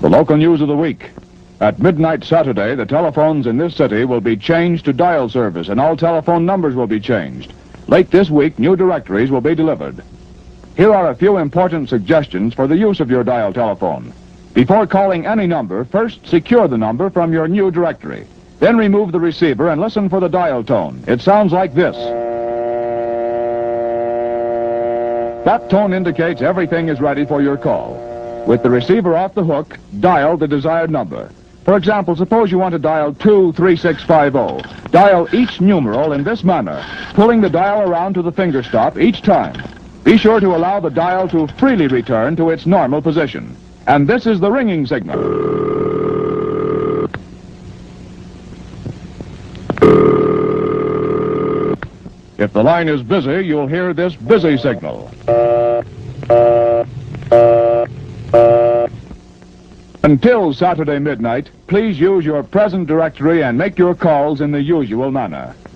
The local news of the week. At midnight Saturday, the telephones in this city will be changed to dial service, and all telephone numbers will be changed. Late this week, new directories will be delivered. Here are a few important suggestions for the use of your dial telephone. Before calling any number, first secure the number from your new directory. Then remove the receiver and listen for the dial tone. It sounds like this. That tone indicates everything is ready for your call. With the receiver off the hook, dial the desired number. For example, suppose you want to dial 23650. Dial each numeral in this manner, pulling the dial around to the finger stop each time. Be sure to allow the dial to freely return to its normal position. And this is the ringing signal. If the line is busy, you'll hear this busy signal. Until Saturday midnight, please use your present directory and make your calls in the usual manner.